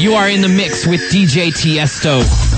You are in the mix with DJ Tiesto.